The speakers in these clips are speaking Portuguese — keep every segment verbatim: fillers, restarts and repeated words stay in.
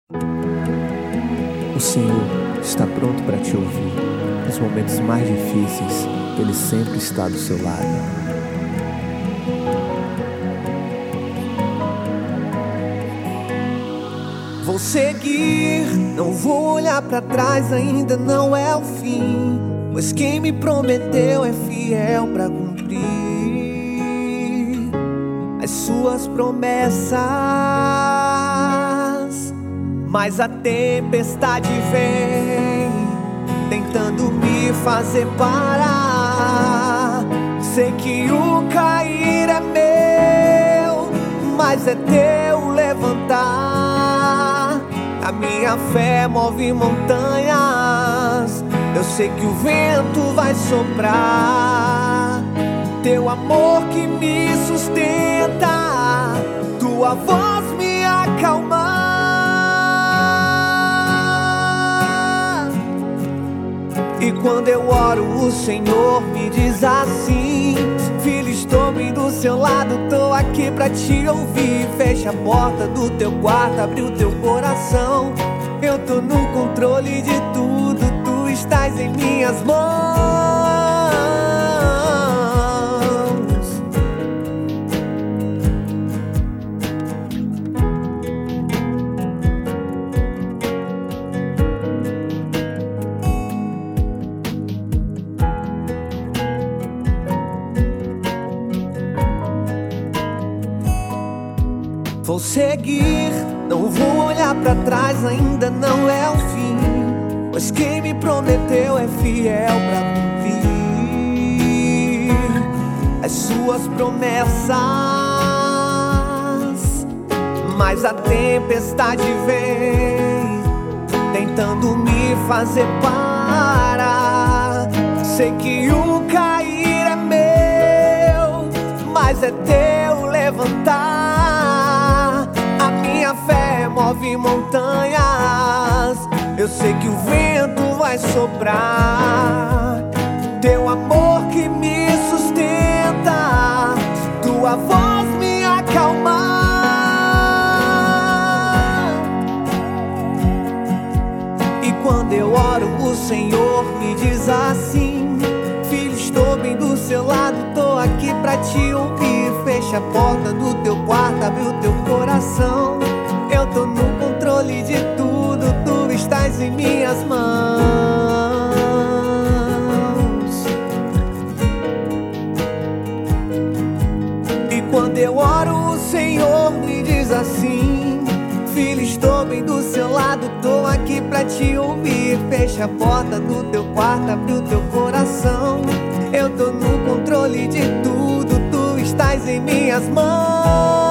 O Senhor está pronto para te ouvir. Nos momentos mais difíceis, Ele sempre está do seu lado. Vou seguir, não vou olhar pra trás, ainda não é o fim, pois quem me prometeu é fiel pra cumprir as suas promessas. Mas a tempestade vem tentando me fazer parar. Sei que o cair é meu, mas é teu levantar. A minha fé move montanhas, eu sei que o vento vai soprar. Teu amor que me sustenta, tua voz me acalma. E quando eu oro, o Senhor me diz assim: filho, estou bem do seu lado, tô aqui pra te ouvir. Fecha a porta do teu quarto, abre o teu coração. Eu tô no controle de tudo, tu estás em minhas mãos. Vou seguir, não vou olhar pra trás, ainda não é o fim, pois quem me prometeu é fiel pra cumprir as suas promessas. Mas a tempestade vem tentando me fazer parar. Sei que o cair é meu, mas é teu levantar. Minha fé move montanhas, eu sei que o vento vai soprar. Teu amor que me sustenta, tua voz me acalma. E quando eu oro, o Senhor me diz assim: filho, estou bem do seu lado, tô aqui pra te ouvir. Fecha a porta do teu quarto, abre o teu coração. Eu tô no controle de tudo, tu estás em minhas mãos. E quando eu oro, o Senhor me diz assim: filho, estou bem do seu lado, tô aqui pra te ouvir. Fecha a porta do teu quarto, abre o teu coração. Eu tô no controle de tudo, tu estás em minhas mãos.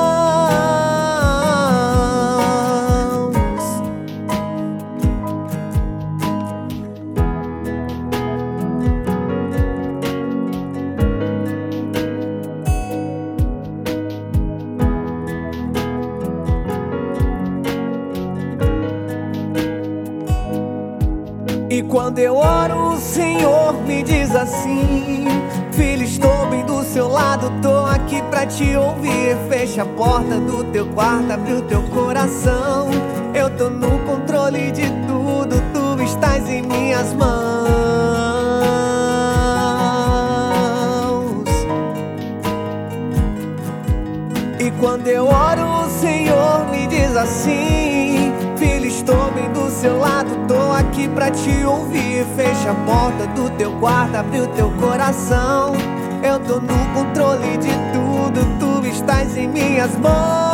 E quando eu oro, o Senhor me diz assim: filho, estou bem do seu lado, tô aqui pra te ouvir. Fecha a porta do teu quarto, abre o teu coração. Eu tô no controle de tudo, tu estás em minhas mãos. E quando eu oro, o Senhor me diz assim: filho, estou bem do seu lado, tô aqui pra te ouvir. Fecha a porta do teu quarto, abre o teu coração. Eu tô no controle de tudo, tu estás em minhas mãos.